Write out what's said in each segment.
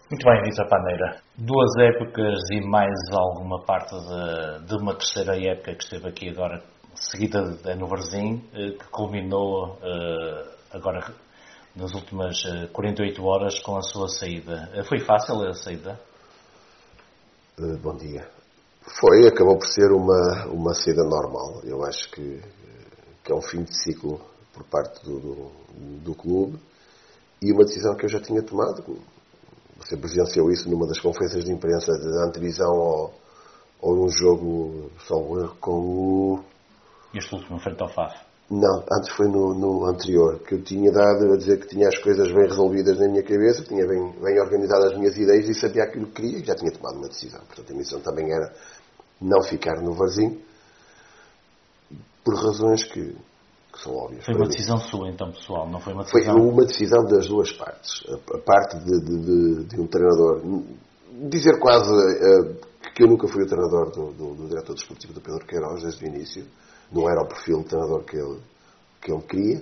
Muito bem, Vitor Paneira. 2 épocas e mais alguma parte de uma terceira época que esteve aqui agora, seguida no Varzim, que culminou agora nas últimas 48 horas com a sua saída. Foi fácil a saída? Bom dia. Acabou por ser uma saída normal. Eu acho que é um fim de ciclo por parte do clube e uma decisão que eu já tinha tomado. Você presenciou isso numa das conferências de imprensa da antevisão ou num jogo, salvo erro, com o... Este último, frente ao FAF? Não, antes foi no anterior, que eu tinha dado a dizer que tinha as coisas bem resolvidas na minha cabeça, tinha bem organizadas as minhas ideias e sabia aquilo que queria e já tinha tomado uma decisão. Portanto, a missão também era não ficar no Varzim, por razões que são óbvias. Foi uma decisão sua, então, pessoal, não foi uma decisão... Foi uma decisão das duas partes. A parte de um treinador... Dizer quase que eu nunca fui o treinador do diretor desportivo do Pedro Queiroz, desde o início. Não era o perfil de treinador que ele queria.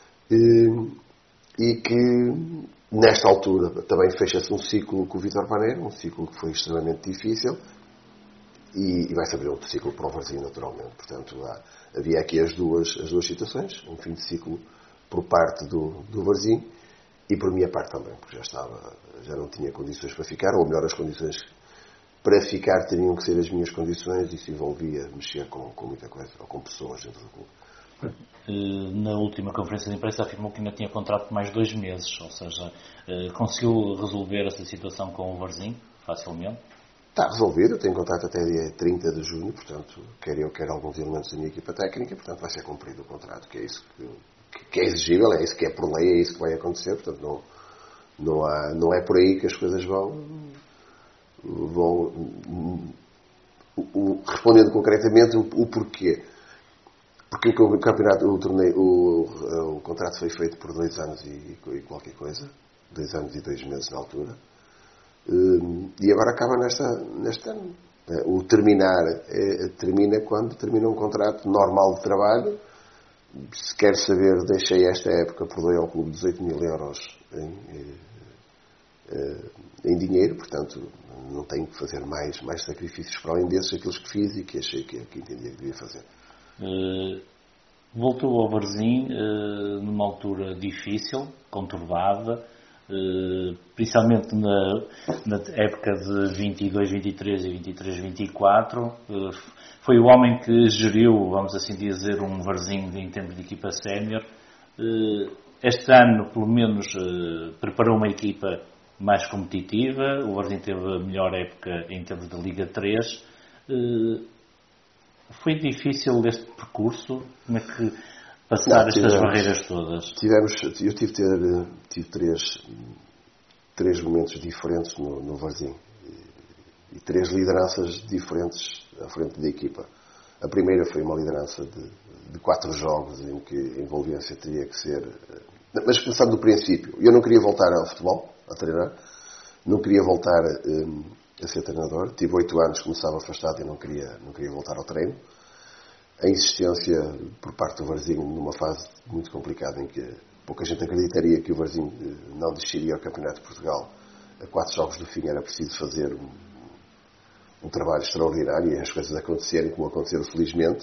E que, nesta altura, também fecha-se um ciclo com o Vítor Paneira, um ciclo que foi extremamente difícil. E vai-se abrir outro ciclo para o Varzim, naturalmente. Portanto, havia aqui as duas situações. Um fim de ciclo por parte do Varzim e por minha parte também, porque já não tinha condições para ficar, ou melhor, as condições para ficar teriam que ser as minhas condições. Isso envolvia mexer com muita coisa, ou com pessoas dentro do clube. Na última conferência de imprensa afirmou que ainda tinha contrato por mais 2 meses, ou seja, conseguiu resolver essa situação com o Varzim facilmente? Está resolvido, eu tenho contrato até dia 30 de junho, portanto, quer eu, quer alguns elementos da minha equipa técnica, portanto vai ser cumprido o contrato, que é isso que é exigível, é isso que é por lei, é isso que vai acontecer, portanto não é por aí que as coisas vão respondendo concretamente o porquê. Porque o campeonato, o contrato foi feito por 2 anos e qualquer coisa, 2 anos e 2 meses na altura. E agora acaba neste ano. O terminar termina quando termina um contrato normal de trabalho. Se quer saber, deixei esta época por doei ao clube 18 mil euros em dinheiro, portanto não tenho que fazer mais sacrifícios para além desses, aqueles que fiz e que achei que entendia que devia fazer. Voltou ao Varzim numa altura difícil, conturbada, principalmente na época de 22-23 e 23-24. Foi o homem que geriu, vamos assim dizer, um Varzim em termos de equipa sénior. Este ano, pelo menos, preparou uma equipa mais competitiva. O Varzim teve a melhor época em termos de Liga 3. Foi difícil este percurso? Como é que passar estas barreiras todas? Eu tive três momentos diferentes no Varzim e 3 lideranças diferentes à frente da equipa. A primeira foi uma liderança de 4 jogos em que a envolvência teria que ser... Mas começando do princípio, eu não queria voltar ao futebol, a treinar, não queria voltar a ser treinador. Tive 8 anos, começava afastado e não queria voltar ao treino. A insistência por parte do Varzim numa fase muito complicada em que pouca gente acreditaria que o Varzim não desceria ao Campeonato de Portugal. A 4 jogos do fim era preciso fazer um trabalho extraordinário e as coisas acontecerem como aconteceram felizmente.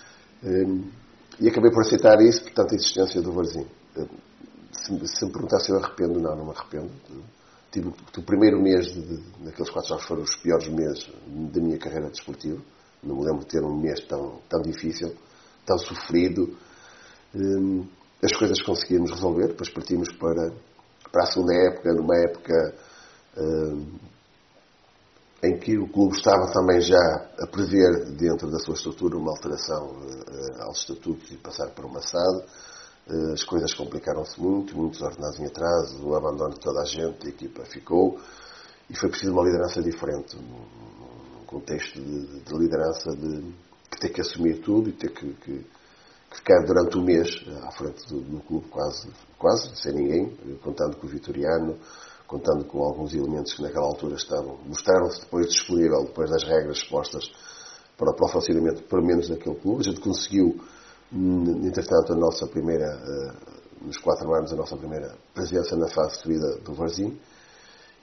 E acabei por aceitar isso, portanto, a insistência do Varzim. Se me perguntar se eu arrependo, não me arrependo. O primeiro mês daqueles 4 jogos foram os piores meses da minha carreira desportiva. Não me lembro de ter um mês tão difícil, tão sofrido. As coisas conseguimos resolver, depois partimos para a segunda época, numa época em que o clube estava também já a prever, dentro da sua estrutura, uma alteração aos estatutos e passar para uma SAD. As coisas complicaram-se muitos ordenados em atraso, o abandono de toda a gente, a equipa ficou, e foi preciso uma liderança diferente, num contexto de liderança que ter que assumir tudo e ter que ficar durante o mês à frente do clube quase sem ninguém, contando com o Vitoriano, contando com alguns elementos que naquela altura mostraram-se depois disponível, depois das regras expostas para o funcionamento, pelo menos daquele clube. A gente conseguiu, entretanto, nos 4 anos, a nossa primeira presença na fase de subida do Varzim,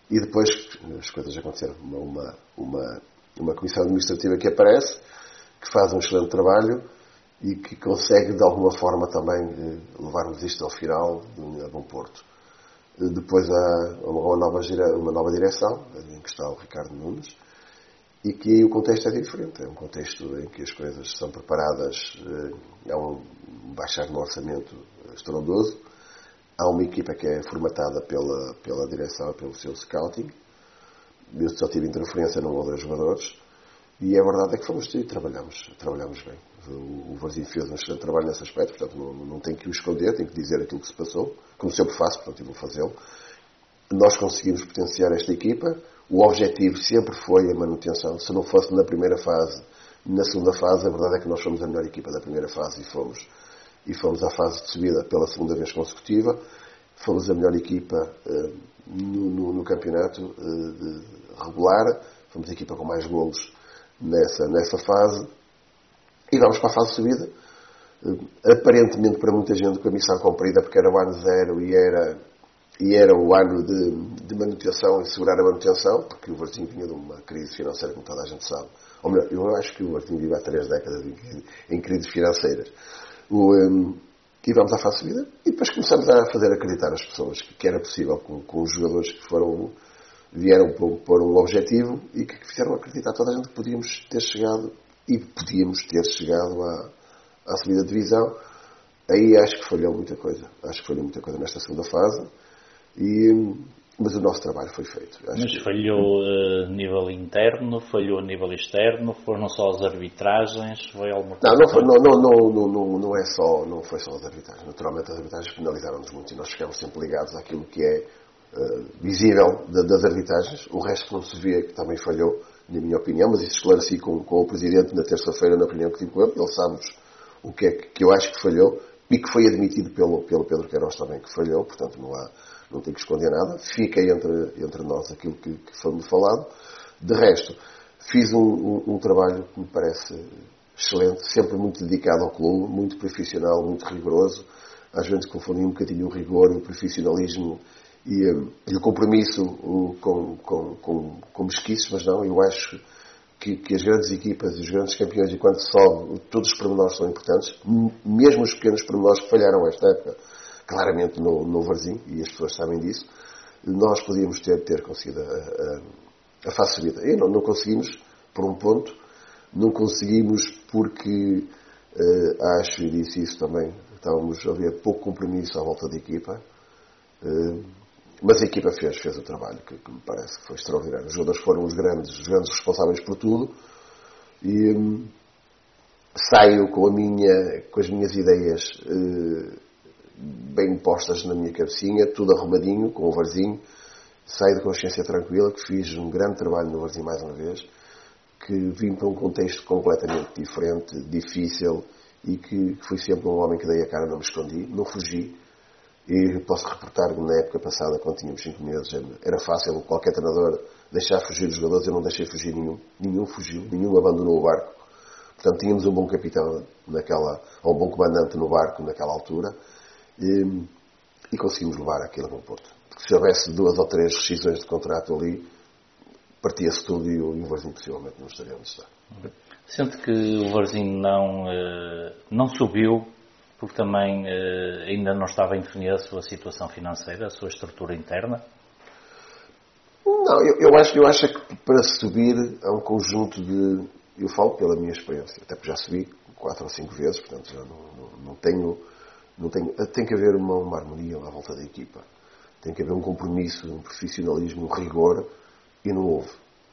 E depois as coisas aconteceram. Uma comissão administrativa que aparece, que faz um excelente trabalho e que consegue de alguma forma também levarmos isto ao final a bom porto. Depois há uma nova direção, em que está o Ricardo Nunes, e que o contexto é diferente. É um contexto em que as coisas são preparadas, há um baixar no orçamento estrondoso, há uma equipa que é formatada pela direção, pelo seu scouting. Eu só tive interferência num ou dois jogadores, e a verdade é que fomos e trabalhamos bem. O Varzim fez um excelente trabalho nesse aspecto, portanto não tenho que o esconder, tenho que dizer aquilo que se passou, como sempre faço, portanto eu vou fazê-lo. Nós conseguimos potenciar esta equipa, o objetivo sempre foi a manutenção. Se não fosse na primeira fase, na segunda fase, a verdade é que nós fomos a melhor equipa da primeira fase e fomos à fase de subida pela segunda vez consecutiva. Fomos a melhor equipa no campeonato regular, fomos a equipa com mais golos nessa fase, e vamos para a fase de subida, aparentemente para muita gente com a missão cumprida, porque era o ano zero e era o ano de manutenção e segurar a manutenção, porque o Varzim vinha de uma crise financeira, como toda a gente sabe. Ou melhor, eu acho que o Varzim vive há 3 décadas em crises financeiras. E vamos à fase de subida, e depois começamos a fazer acreditar as pessoas que era possível, com os jogadores que vieram pôr um objetivo e que fizeram acreditar toda a gente que podíamos ter chegado à subida de divisão. Aí acho que falhou muita coisa. Nesta segunda fase. Mas o nosso trabalho foi feito. Falhou a nível interno, falhou a nível externo, foram só as arbitragens, foi alguma coisa? Não foi só as arbitragens. Naturalmente as arbitragens penalizaram-nos muito e nós ficamos sempre ligados àquilo que é visível das arbitragens. O resto que não se vê que também falhou, na minha opinião, mas isso esclareci com o Presidente na terça-feira na reunião que tive com ele. Ele sabe o que é que eu acho que falhou e que foi admitido pelo Pedro Queiroz também que falhou, portanto não tenho que esconder nada. Fica entre nós aquilo que foi-me falado. De resto, fiz um trabalho que me parece excelente, sempre muito dedicado ao clube, muito profissional, muito rigoroso. Às vezes confundi um bocadinho o rigor, o profissionalismo e o compromisso com mesquices, mas não, eu acho que as grandes equipas e os grandes campeões, e quando sobe, todos os pormenores são importantes, mesmo os pequenos pormenores que falharam esta época, claramente no Varzim, e as pessoas sabem disso, nós podíamos ter conseguido a fase subida. E não conseguimos, por um ponto, não conseguimos porque, acho, e disse isso também, estávamos a ver pouco compromisso à volta da equipa, mas a equipa fez o trabalho, que me parece que foi extraordinário. Os jogadores foram os grandes responsáveis por tudo, e saio com as minhas ideias bem postas na minha cabecinha, tudo arrumadinho, com o Varzim, saio de consciência tranquila, que fiz um grande trabalho no Varzim mais uma vez, que vim para um contexto completamente diferente, difícil, e que fui sempre um homem que dei a cara, não me escondi, não fugi. E posso reportar que na época passada, quando tínhamos 5 meses, era fácil qualquer treinador deixar fugir os jogadores. Eu não deixei fugir nenhum fugiu, nenhum abandonou o barco. Portanto, tínhamos um bom capitão ou um bom comandante no barco naquela altura, e conseguimos levar aquilo a bom porto. Porque se houvesse 2 ou 3 rescisões de contrato ali, partia-se tudo e o Varzim possivelmente não estaria onde está. Sente que o Varzim não subiu porque também ainda não estava bem definida a sua situação financeira, a sua estrutura interna? Não, eu acho que para subir há um conjunto de... Eu falo pela minha experiência, até porque já subi 4 ou 5 vezes, portanto já não tenho... Tem que haver uma harmonia à volta da equipa. Tem que haver um compromisso, um profissionalismo, um rigor, e não houve.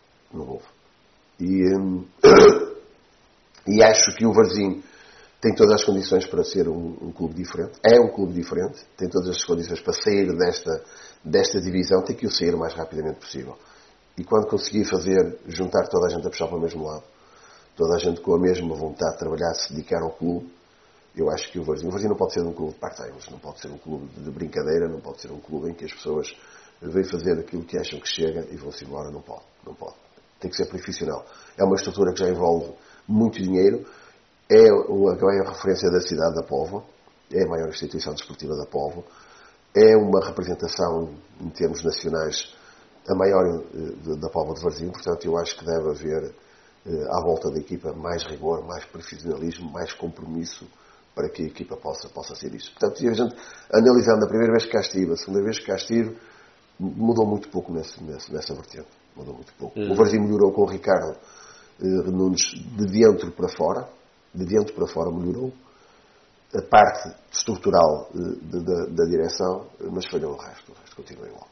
E acho que o Varzim tem todas as condições para ser um clube diferente. É um clube diferente. Tem todas as condições para sair desta divisão. Tem que o sair o mais rapidamente possível. E quando conseguir juntar toda a gente a puxar para o mesmo lado, toda a gente com a mesma vontade de trabalhar, se dedicar ao clube, eu acho que o Varzim não pode ser um clube de part-timers, não pode ser um clube de brincadeira, não pode ser um clube em que as pessoas vêm fazer aquilo que acham que chega e vão-se embora. Não pode. Tem que ser profissional. É uma estrutura que já envolve muito dinheiro. É a maior referência da cidade da Póvoa, é a maior instituição desportiva da Póvoa, é uma representação em termos nacionais a maior da Póvoa de Varzim, portanto eu acho que deve haver à volta da equipa mais rigor, mais profissionalismo, mais compromisso para que a equipa possa ser isso. Portanto, e a gente, analisando a primeira vez que cá estive, a segunda vez que cá estive, mudou muito pouco nessa vertente. Mudou muito pouco. O Varzim melhorou com o Ricardo Nunes de dentro para fora. De dentro para fora melhorou. A parte estrutural da direção, mas falhou o resto continua igual.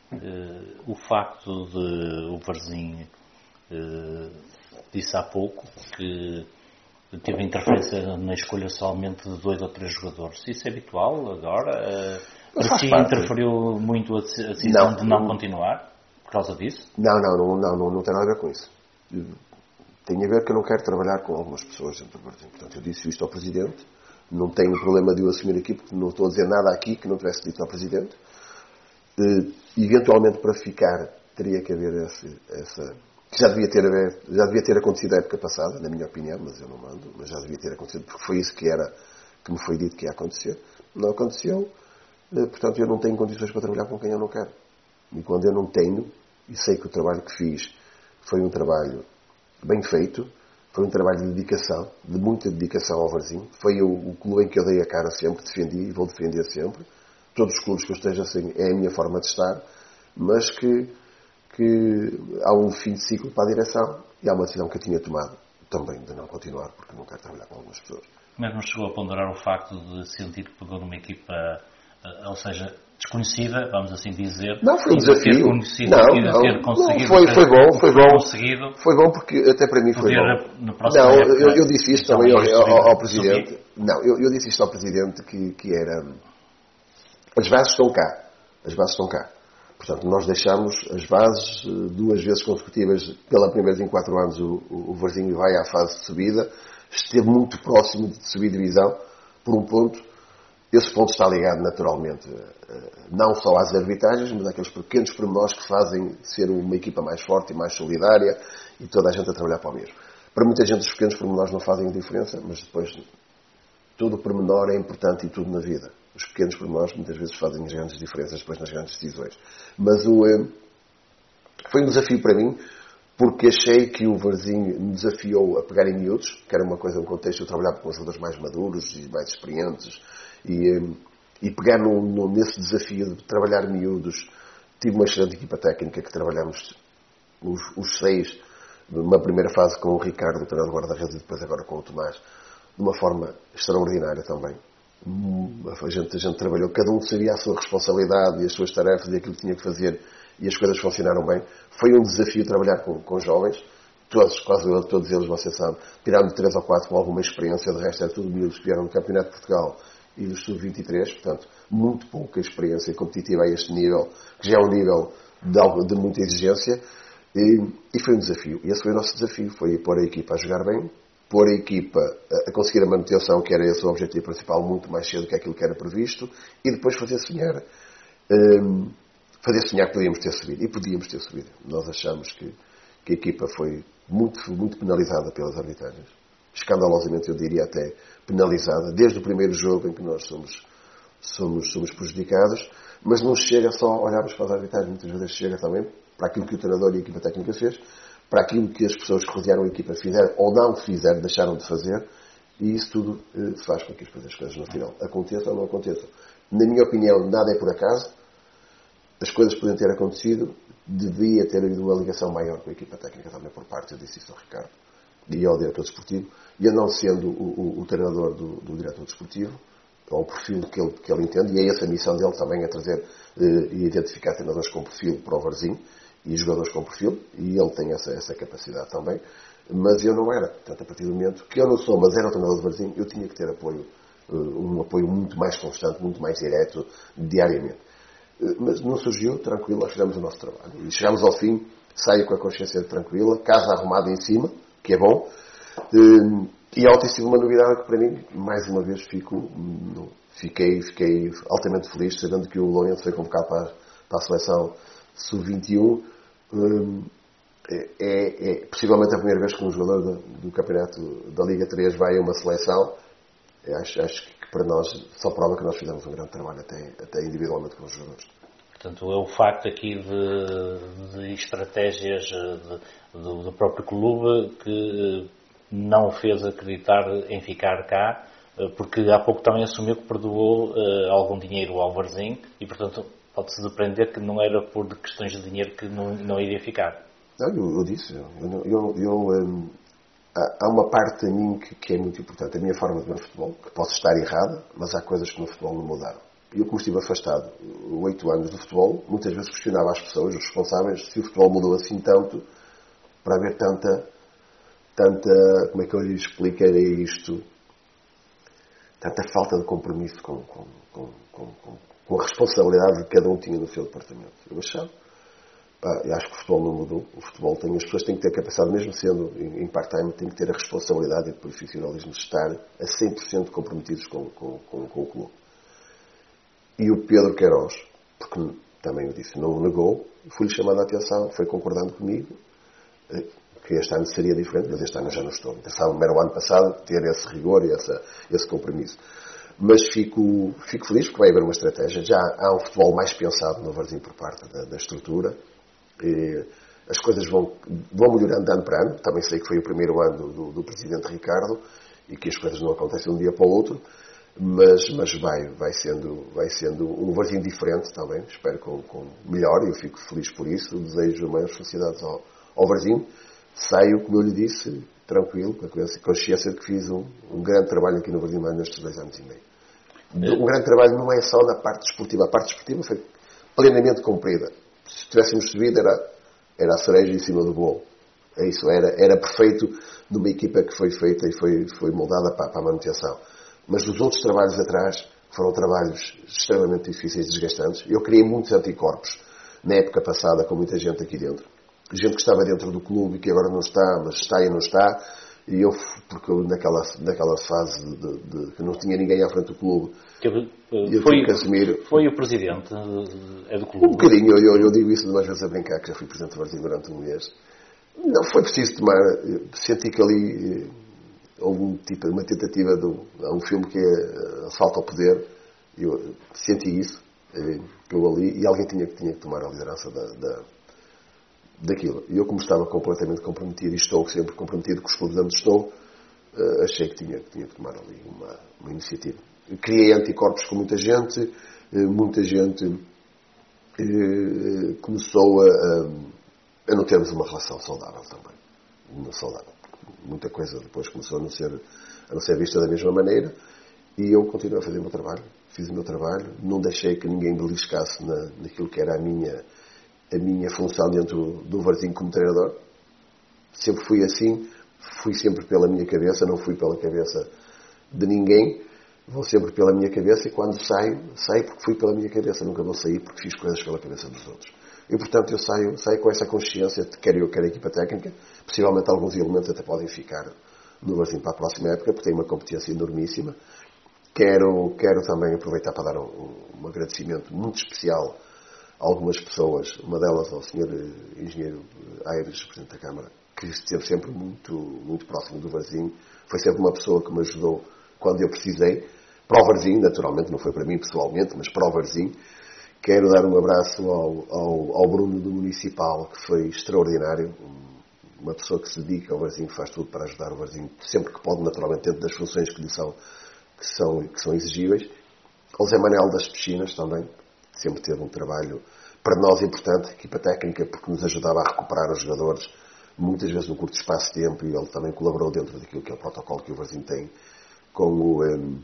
O facto de o Varzim disse há pouco que teve interferência na escolha somente de 2 ou 3 jogadores. Isso é habitual agora? Para si interferiu muito a decisão de não continuar por causa disso? Não tem nada a ver com isso. Tem a ver que eu não quero trabalhar com algumas pessoas dentro do Varzim. Portanto, eu disse isto ao Presidente. Não tenho problema de eu assumir aqui, porque não estou a dizer nada aqui que não tivesse dito ao Presidente. Eventualmente, para ficar, teria que haver essa... Que já devia ter acontecido a época passada, na minha opinião, mas eu não mando, mas já devia ter acontecido, porque foi isso que me foi dito que ia acontecer. Não aconteceu, portanto eu não tenho condições para trabalhar com quem eu não quero. E quando eu não tenho, e sei que o trabalho que fiz foi um trabalho bem feito, foi um trabalho de dedicação, de muita dedicação ao Varzim, foi o clube em que eu dei a cara sempre, defendi e vou defender sempre. Todos os clubes que eu esteja assim é a minha forma de estar, mas que há um fim de ciclo para a direção e há uma decisão que eu tinha tomado também de não continuar, porque não quero trabalhar com algumas pessoas. Mas não chegou a ponderar o facto de sentir que pegou numa equipa, ou seja, desconhecida, vamos assim dizer. Não, foi um desafio. Ter conhecido e ter conseguido. Foi bom porque até para mim foi bom. Não, eu disse isto também ao Presidente. Não, eu disse isto ao Presidente que era... As bases estão cá. Portanto, nós deixamos as bases 2 vezes consecutivas, pela primeira vez em 4 anos, o Varzim vai à fase de subida, esteve muito próximo de subir divisão, por um ponto. Esse ponto está ligado naturalmente, não só às arbitragens, mas àqueles pequenos pormenores que fazem ser uma equipa mais forte e mais solidária e toda a gente a trabalhar para o mesmo. Para muita gente os pequenos pormenores não fazem diferença, mas depois todo o pormenor é importante e tudo na vida. Os pequenos pormenores muitas vezes fazem as grandes diferenças depois nas grandes decisões. Mas foi um desafio para mim, porque achei que o Varzim me desafiou a pegar em miúdos, que era uma coisa, um contexto, eu trabalhava com jogadores mais maduros e mais experientes, e pegar nesse desafio de trabalhar miúdos. Tive uma excelente equipa técnica que trabalhamos os 6, numa primeira fase com o Ricardo, o treinador de guarda-redes, e depois agora com o Tomás, de uma forma extraordinária também. A gente trabalhou, cada um sabia a sua responsabilidade e as suas tarefas e aquilo que tinha que fazer, e as coisas funcionaram bem. Foi um desafio trabalhar com jovens, quase todos eles, você sabe, tirando 3 ou 4 com alguma experiência, de resto é tudo miúdos que vieram do Campeonato de Portugal e do Sub-23, portanto, muito pouca experiência competitiva a este nível, que já é um nível de muita exigência, e foi um desafio. E esse foi o nosso desafio, foi pôr a equipa a jogar bem, pôr a equipa a conseguir a manutenção, que era esse o objetivo principal, muito mais cedo que aquilo que era previsto, e depois fazer sonhar que podíamos ter subido. E podíamos ter subido. Nós achamos que a equipa foi muito penalizada pelas arbitragens. Escandalosamente, eu diria até penalizada, desde o primeiro jogo em que nós somos prejudicados, mas não chega só a olharmos para as arbitragens, muitas vezes chega também para aquilo que o treinador e a equipa técnica fez, para aquilo que as pessoas que rodearam a equipa fizeram ou não fizeram, deixaram de fazer, e isso tudo faz com que as coisas no final aconteçam ou não aconteçam. Na minha opinião, nada é por acaso, as coisas podem ter acontecido, devia ter havido uma ligação maior com a equipa técnica também por parte, eu disse isso ao Ricardo, e ao diretor desportivo, e eu não sendo o treinador do diretor desportivo, ao perfil que ele entende, e é essa a missão dele também, é trazer e identificar treinadores com perfil para o Varzim, e jogadores com perfil, e ele tem essa capacidade também, mas eu não era. Portanto, a partir do momento que eu não sou, mas era o treinador de Varzim, eu tinha que ter apoio, um apoio muito mais constante, muito mais direto, diariamente. Mas não surgiu, tranquilo, nós fizemos o nosso trabalho. E chegámos ao fim, saio com a consciência tranquila, casa arrumada em cima, que é bom, e ontem tive uma novidade que para mim, mais uma vez, fiquei altamente feliz, sabendo que o Lourenço foi convocado para a seleção Sub-21, é possivelmente a primeira vez que um jogador do campeonato da Liga 3 vai a uma seleção. Acho que para nós só prova que nós fizemos um grande trabalho até individualmente com os jogadores. Portanto, é o facto aqui de estratégias do próprio clube que não o fez acreditar em ficar cá, porque há pouco também assumiu que perdoou algum dinheiro ao Varzim e, portanto, pode-se depreender que não era por questões de dinheiro que não iria ficar. Não, eu disse, há uma parte de mim que é muito importante, a minha forma de ver o futebol, que posso estar errada, mas há coisas que no futebol não mudaram. Eu, como estive afastado 8 anos do futebol, muitas vezes questionava as pessoas, os responsáveis, se o futebol mudou assim tanto para haver tanta, como é que eu lhe explicarei isto, tanta falta de compromisso com a responsabilidade que cada um tinha no seu departamento. Eu achava, eu acho que o futebol não mudou. O futebol as pessoas têm que ter a capacidade, mesmo sendo em part-time, têm que ter a responsabilidade e o profissionalismo de estar a 100% comprometidos com o clube. E o Pedro Queiroz, porque também eu disse, não o negou, fui-lhe chamado a atenção, foi concordando comigo, que este ano seria diferente, mas este ano eu já não estou. Pensava-me, era o ano passado, ter esse rigor e esse compromisso. Mas fico feliz porque vai haver uma estratégia. Já há um futebol mais pensado no Varzim por parte da estrutura. E as coisas vão melhorando de ano para ano. Também sei que foi o primeiro ano do Presidente Ricardo e que as coisas não acontecem de um dia para o outro. Mas vai sendo um Varzim diferente também. Espero com melhor e eu fico feliz por isso. Desejo maiores felicidades ao Varzim. Saio, como eu lhe disse, tranquilo, com a consciência de que fiz um grande trabalho aqui no Varzim nestes 2 anos e meio. Um grande trabalho não é só na parte desportiva. A parte desportiva foi plenamente cumprida. Se tivéssemos subido, era a cereja em cima do bolo. É isso, era perfeito numa equipa que foi feita e foi moldada para a manutenção. Mas os outros trabalhos atrás foram trabalhos extremamente difíceis e desgastantes. Eu criei muitos anticorpos na época passada com muita gente aqui dentro. Gente que estava dentro do clube e que agora não está, mas está e não está. E eu, porque eu naquela fase de que não tinha ninguém à frente do clube, foi o presidente do clube? Um bocadinho, eu digo isso mais vezes a brincar, que já fui presidente do Varzim durante um mês. Não foi preciso tomar, senti que ali houve uma tentativa há um filme que é Assalto ao Poder, eu senti isso, eu ali, e alguém tinha que tomar a liderança daquilo. E eu, como estava completamente comprometido, e estou sempre comprometido com os clubes onde estou, achei que tinha que tomar ali uma iniciativa. Criei anticorpos com muita gente começou a não termos uma relação saudável também. Não saudável. Muita coisa depois começou a não ser vista da mesma maneira e eu continuei a fazer o meu trabalho. Fiz o meu trabalho, não deixei que ninguém beliscasse naquilo que era a minha função dentro do Varzim como treinador. Sempre fui assim, fui sempre pela minha cabeça, não fui pela cabeça de ninguém, vou sempre pela minha cabeça e quando saio porque fui pela minha cabeça, nunca vou sair porque fiz coisas pela cabeça dos outros. E portanto eu saio com essa consciência de quer eu, quer a equipa técnica, possivelmente alguns elementos até podem ficar no Varzim para a próxima época, porque tem uma competência enormíssima. Quero também aproveitar para dar um agradecimento muito especial a algumas pessoas, uma delas ao Sr. Engenheiro Aires, Presidente da Câmara, que esteve sempre muito, muito próximo do Varzim. Foi sempre uma pessoa que me ajudou quando eu precisei. Para o Varzim, naturalmente, não foi para mim pessoalmente, mas para o Varzim. Quero dar um abraço ao Bruno do Municipal, que foi extraordinário. Uma pessoa que se dedica ao Varzim, que faz tudo para ajudar o Varzim, sempre que pode, naturalmente, dentro das funções que são exigíveis. Ao Zé Manel das Piscinas também, sempre teve um trabalho para nós importante, equipa técnica, porque nos ajudava a recuperar os jogadores, muitas vezes num curto espaço de tempo, e ele também colaborou dentro daquilo que é o protocolo que o Varzim tem com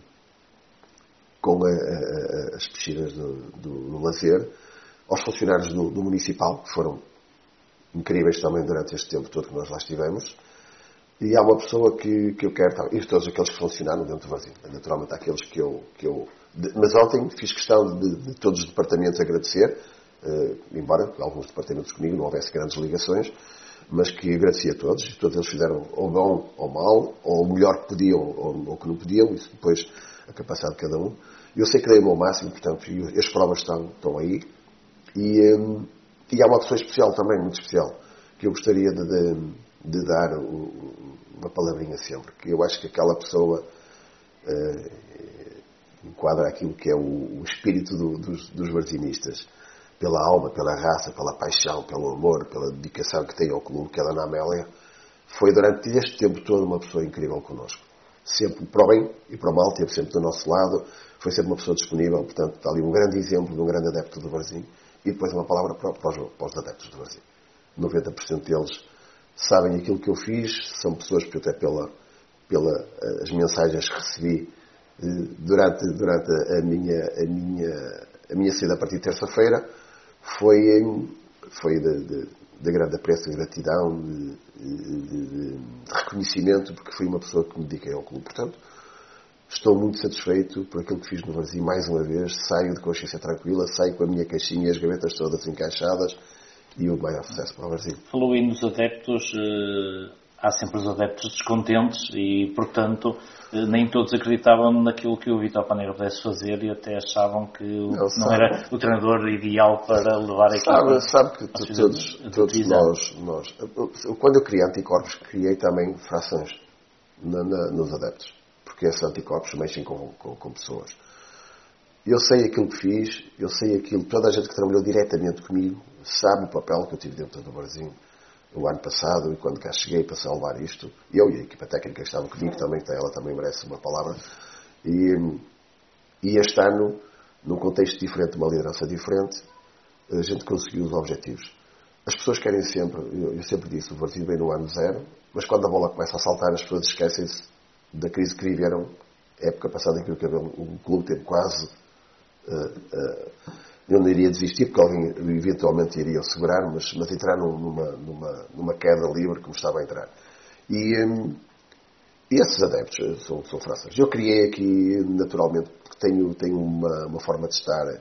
as piscinas do lazer. Aos funcionários do Municipal, que foram incríveis também durante este tempo todo que nós lá estivemos. E há uma pessoa que eu quero, e todos aqueles que funcionaram dentro do Varzim, naturalmente aqueles que eu mas ontem fiz questão de todos os departamentos agradecer, embora alguns departamentos comigo não houvesse grandes ligações, mas que agradeci a todos, e todos eles fizeram ou bom ou mal, ou o melhor que podiam ou que não podiam, isso depois a capacidade de cada um. Eu sei que dei o meu máximo, portanto, e as provas estão aí, e há uma pessoa especial também, muito especial, que eu gostaria de dar uma palavrinha sempre, que eu acho que aquela pessoa enquadra aquilo que é o espírito dos varzinistas. pela alma, pela raça, pela paixão, pelo amor, pela dedicação que tem ao clube, que é a Dona Amélia, foi durante este tempo todo uma pessoa incrível connosco. Sempre para o bem e para o mal, esteve sempre do nosso lado, foi sempre uma pessoa disponível, portanto está ali um grande exemplo de um grande adepto do Varzim. E depois uma palavra para os adeptos do Varzim. 90% deles sabem aquilo que eu fiz, são pessoas que até pelas mensagens que recebi durante a minha saída a partir de terça-feira, foi de grande apreço, de gratidão, de reconhecimento, porque fui uma pessoa que me dediquei ao clube. Portanto, estou muito satisfeito por aquilo que fiz no Varzim. Mais uma vez, saio de consciência tranquila, saio com a minha caixinha e as gavetas todas encaixadas e o maior sucesso para o Varzim. Falou aí nos adeptos, há sempre os adeptos descontentes e, portanto, nem todos acreditavam naquilo que o Vítor Paneiro pudesse fazer e até achavam que não era o treinador ideal para levar a equipa. Sabe que todos nós, quando eu criei anticorpos, criei também frações nos adeptos, porque esses anticorpos mexem com pessoas. Eu sei aquilo que fiz, eu sei aquilo, toda a gente que trabalhou diretamente comigo sabe o papel que eu tive dentro do Varzim o ano passado, e quando cá cheguei para salvar isto, eu e a equipa técnica que estava comigo também, ela também merece uma palavra, e este ano, num contexto diferente, uma liderança diferente, a gente conseguiu os objetivos. As pessoas querem sempre, eu sempre disse, o Varzim vem no ano zero, mas quando a bola começa a saltar, as pessoas esquecem-se da crise que viveram época passada, em que o clube teve quase, eu não iria desistir, porque alguém eventualmente iria segurar, mas entrar numa queda livre como estava a entrar. E esses adeptos são frações. Eu criei aqui, naturalmente, porque tenho uma forma de estar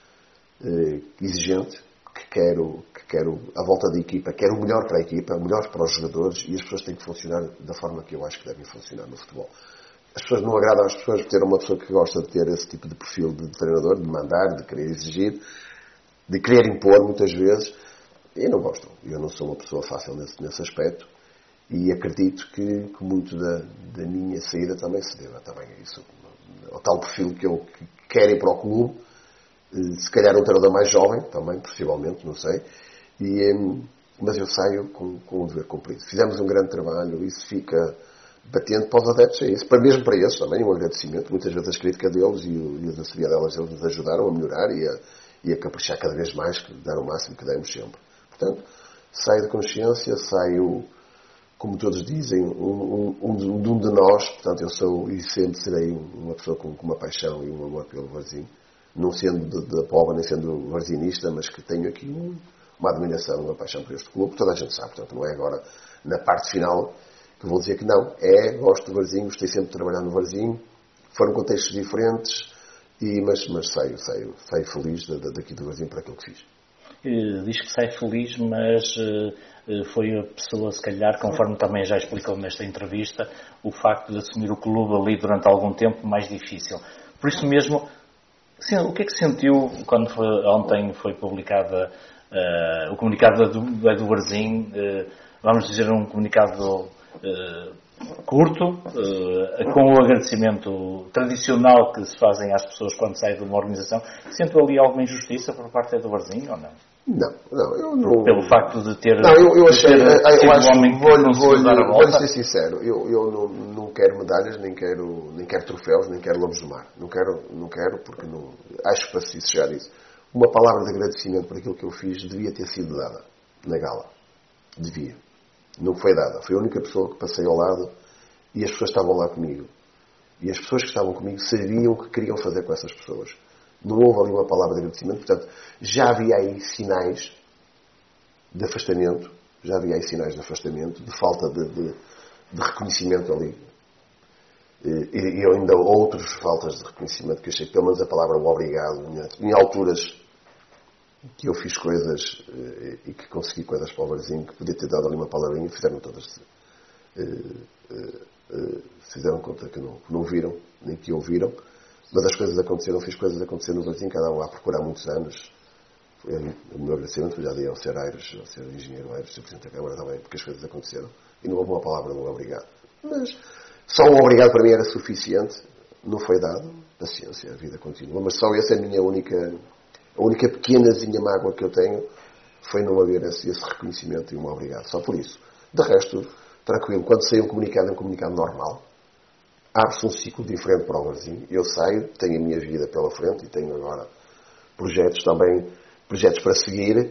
exigente, que quero a volta da equipa, quero o melhor para a equipa, o melhor para os jogadores, e as pessoas têm que funcionar da forma que eu acho que devem funcionar no futebol. As pessoas não agradam às pessoas ter uma pessoa que gosta de ter esse tipo de perfil de treinador, de mandar, de querer exigir, de querer impor muitas vezes, e não gostam. Eu não sou uma pessoa fácil nesse aspecto, e acredito que muito da minha saída também se deva também a isso, ao tal perfil que querem para o clube, se calhar um treinador mais jovem também, possivelmente, não sei, mas eu saio com o dever cumprido. Fizemos um grande trabalho, isso fica batendo para os adeptos, é isso. Mesmo para eles também, um agradecimento. Muitas vezes as críticas deles e as assobiadelas deles nos ajudaram a melhorar e a caprichar cada vez mais, dar o máximo que demos sempre. Portanto, saio de consciência, saio, como todos dizem, um de nós. Portanto, eu sou e sempre serei uma pessoa com uma paixão e um amor pelo Varzim, não sendo da Póvoa, nem sendo varzinista, mas que tenho aqui uma admiração, uma paixão por este clube. Toda a gente sabe, portanto, não é agora na parte final que vou dizer que não. Gosto do Varzim, gostei sempre de trabalhar no Varzim, foram contextos diferentes, mas saio feliz daqui do Varzim para aquilo que fiz. Diz que sai feliz, mas foi a pessoa, se calhar, conforme também já explicou nesta entrevista, o facto de assumir o clube ali durante algum tempo mais difícil. Por isso mesmo, o que é que sentiu quando ontem foi publicada o comunicado do Varzim, vamos dizer um comunicado curto, com o agradecimento tradicional que se fazem às pessoas quando saem de uma organização? Sentiu ali alguma injustiça por parte do Varzim ou não? Não, eu não... Pelo facto de ter... Não, eu achei... Eu acho que vou ser sincero, eu não quero medalhas, nem quero troféus, nem quero lobos do mar. Não quero porque não... Acho que para se chegar a isso. Uma palavra de agradecimento por aquilo que eu fiz devia ter sido dada na gala. Devia. Não foi dada. Foi a única pessoa que passei ao lado e as pessoas estavam lá comigo. E as pessoas que estavam comigo sabiam o que queriam fazer com essas pessoas. Não houve ali uma palavra de agradecimento. Portanto, já havia aí sinais de afastamento. De falta de reconhecimento ali. E ainda outras faltas de reconhecimento que eu achei que pelo menos a palavra obrigado. Em alturas que eu fiz coisas e que consegui coisas para o Varzim, que podia ter dado ali uma palavrinha, fizeram todas. Fizeram conta que não viram, nem que ouviram. Mas as coisas aconteceram, fiz coisas acontecer no Varzim, cada um a procurar muitos anos. O meu agradecimento já dei ao Sr. Aires, ao Sr. Engenheiro Aires, Sr. Presidente da Câmara também, porque as coisas aconteceram. E não houve uma palavra de um obrigado. Mas só um obrigado para mim era suficiente. Não foi dado. Paciência, a vida continua. Mas só essa é a minha única A única pequenazinha mágoa que eu tenho foi não haver esse reconhecimento e um obrigado. Só por isso. De resto, tranquilo. Quando sai um comunicado, é um comunicado normal. Abre-se um ciclo diferente para o Varzim. Eu saio, tenho a minha vida pela frente e tenho agora projetos também, projetos para seguir.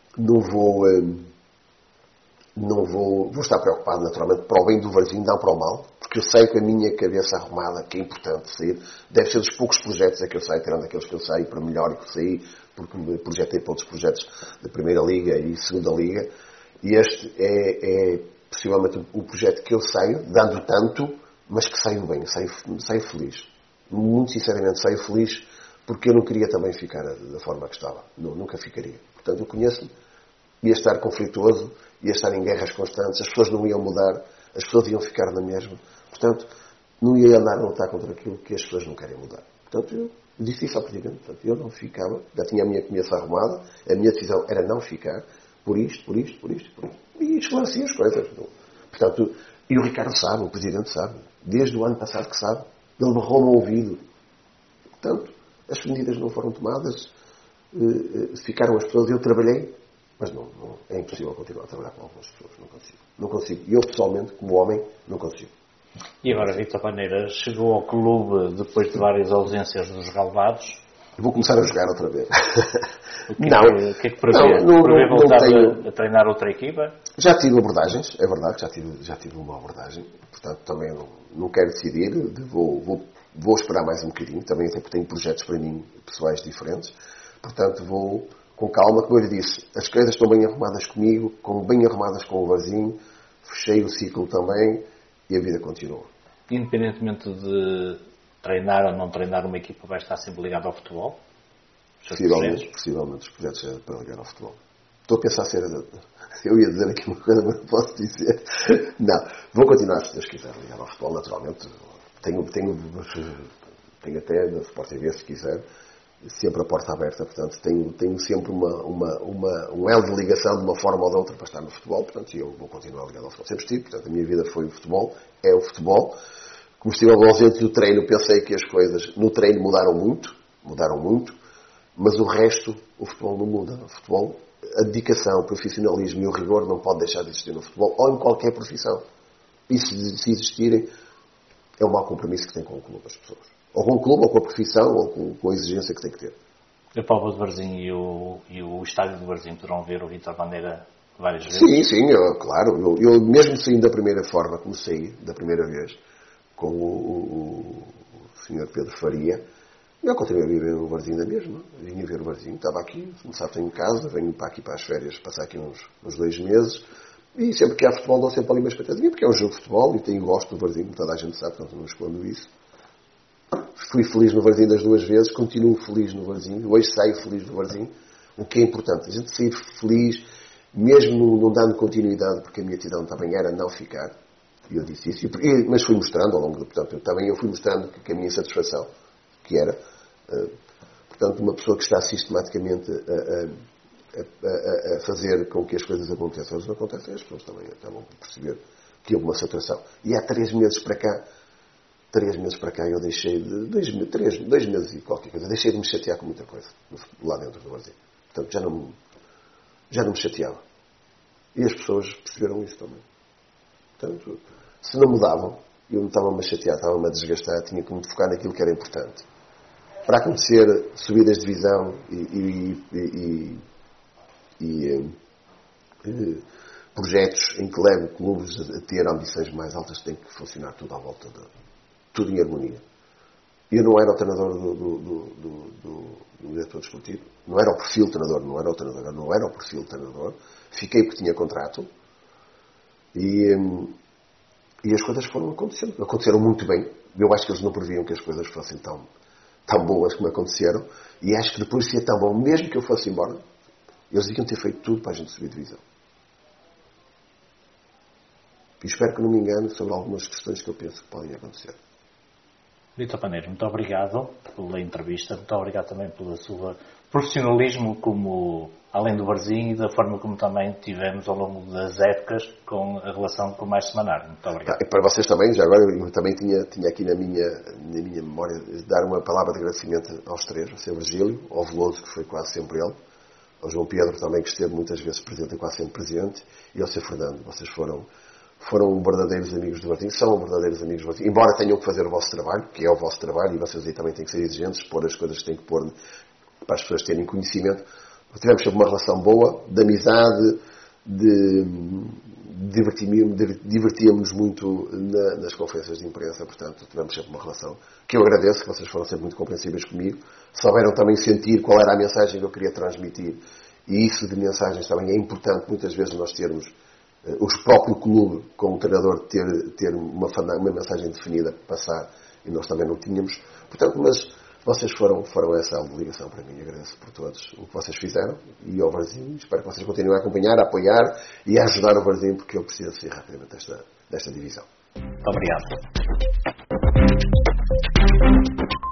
Vou estar preocupado, naturalmente, para o bem do Varzim, não para o mal, porque eu sei que a minha cabeça arrumada, que é importante sair, deve ser dos poucos projetos a que eu saio, tirando aqueles que eu saio para melhor e que saí, porque me projetei para outros projetos da Primeira Liga e Segunda Liga, e este é possivelmente o projeto que eu saio, dando tanto, mas que saio bem, saio feliz. Muito sinceramente, saio feliz, porque eu não queria também ficar da forma que estava. Nunca ficaria. Portanto, eu conheço-me, ia estar conflituoso, ia estar em guerras constantes, as pessoas não iam mudar, as pessoas iam ficar na mesma. Portanto, não ia andar a lutar contra aquilo que as pessoas não querem mudar. Portanto, eu disse isso ao Presidente. Portanto, eu não ficava, já tinha a minha cabeça arrumada, a minha decisão era não ficar, por isto. E esclarecia as coisas. Portanto, e o Ricardo sabe, o Presidente sabe, desde o ano passado que sabe, ele berrou-me ao ouvido. Portanto, as medidas não foram tomadas, ficaram as pessoas, eu trabalhei, mas não, é impossível continuar a trabalhar com algumas pessoas, não consigo. Eu, pessoalmente, como homem, não consigo. E agora, Vítor Bandeira chegou ao clube depois de várias ausências dos relevados. Vou começar a jogar outra vez. O que é que prevê? Prevê voltar a treinar outra equipa? Já tive abordagens, é verdade que já tive uma abordagem. Portanto, também não quero decidir. Vou esperar mais um bocadinho. Também até porque tenho projetos para mim, pessoais diferentes. Portanto, vou com calma. Como eu lhe disse, as coisas estão bem arrumadas comigo, bem arrumadas com o Varzim. Fechei o ciclo também e a vida continua. Independentemente de treinar ou não treinar, uma equipa vai estar sempre ligada ao futebol? Possivelmente os projetos é para ligar ao futebol. Estou a pensar ser... Eu ia dizer aqui uma coisa, mas não posso dizer. Não, vou continuar, se Deus quiser, ligado ao futebol, naturalmente. Tenho até na Sport TV, se quiser, sempre a porta aberta. Portanto, tenho sempre um elo de ligação de uma forma ou de outra para estar no futebol. Portanto, eu vou continuar ligado ao futebol. Sempre estive. Portanto, a minha vida foi o futebol, é o futebol. Como estive ausente do treino, pensei que as coisas no treino mudaram muito. Mas o resto, o futebol não muda. O futebol, a dedicação, o profissionalismo e o rigor não pode deixar de existir no futebol ou em qualquer profissão. E se existirem, é um mau compromisso que tem com o clube, as pessoas. Ou com o clube, ou com a profissão, ou com a exigência que tem que ter. A Póvoa de Varzim e o estádio de Varzim poderão ver o Vítor Bandeira várias vezes? Sim, claro. Eu mesmo saindo da primeira forma, como saí, da primeira vez, com o Sr. Pedro Faria, eu continuei a viver o Varzim da mesma. Vinha ver o Varzim, estava aqui, começava, tenho em casa, venho para aqui para as férias, passar aqui uns 2 meses, e sempre que há futebol dou sempre ali uma espetadinha, porque é um jogo de futebol, e gosto do Varzim, toda a gente sabe, portanto não escondo isso. Fui feliz no Varzim das 2 vezes, continuo feliz no Varzim, hoje saio feliz do Varzim, o que é importante, a gente sair feliz, mesmo não dando continuidade, porque a minha decisão também era não ficar, e eu disse isso, mas fui mostrando ao longo do, portanto, também eu fui mostrando que a minha satisfação, que era, portanto, uma pessoa que está sistematicamente a fazer com que as coisas aconteçam. Elas não acontecem, as pessoas também acabam por perceber que houve uma saturação. E há 3 meses para cá, eu deixei de... 2 meses e qualquer coisa, deixei de me chatear com muita coisa lá dentro do Varzim. Portanto, já não me chateava. E as pessoas perceberam isso também. Portanto, se não mudavam, eu não estava-me a chatear, estava-me a desgastar, tinha que me focar naquilo que era importante. Para acontecer subidas de divisão e projetos em que levo clubes a ter ambições mais altas, tem que funcionar tudo à volta tudo em harmonia. Eu não era o treinador do diretor desportivo, não era o perfil treinador, não era o perfil treinador. Fiquei porque tinha contrato e as coisas foram acontecendo. Aconteceram muito bem. Eu acho que eles não previam que as coisas fossem tão boas como aconteceram, e acho que depois de ser tão bom, mesmo que eu fosse embora, eles deviam ter feito tudo para a gente subir divisão. E espero que não me engane sobre algumas questões que eu penso que podem acontecer. Vítor Paneiro, muito obrigado pela entrevista, muito obrigado também pelo seu profissionalismo, como, além do Varzim, e da forma como também tivemos ao longo das épocas com a relação com o Mais Semanário. Muito obrigado. E para vocês também, já agora, eu também tinha aqui na minha memória dar uma palavra de agradecimento aos três, ao Sr. Virgílio, ao Veloso, que foi quase sempre ele, ao João Pedro também, que esteve muitas vezes presente e quase sempre presente, e ao Sr. Fernando. Vocês foram verdadeiros amigos do Varzim, são verdadeiros amigos do Varzim, embora tenham que fazer o vosso trabalho, que é o vosso trabalho, e vocês aí também têm que ser exigentes, pôr as coisas que têm que pôr para as pessoas terem conhecimento. Tivemos sempre uma relação boa, de amizade, divertíamos muito nas conferências de imprensa, portanto tivemos sempre uma relação que eu agradeço, que vocês foram sempre muito compreensíveis comigo, souberam também sentir qual era a mensagem que eu queria transmitir, e isso de mensagens também é importante, muitas vezes nós termos o próprio clube, como treinador, ter uma mensagem definida para passar, e nós também não tínhamos. Portanto, mas vocês foram essa ligação para mim. Agradeço por todos o que vocês fizeram, e ao Varzim, espero que vocês continuem a acompanhar, a apoiar e a ajudar o Varzim, porque ele precisa sair rapidamente desta divisão. Muito obrigado.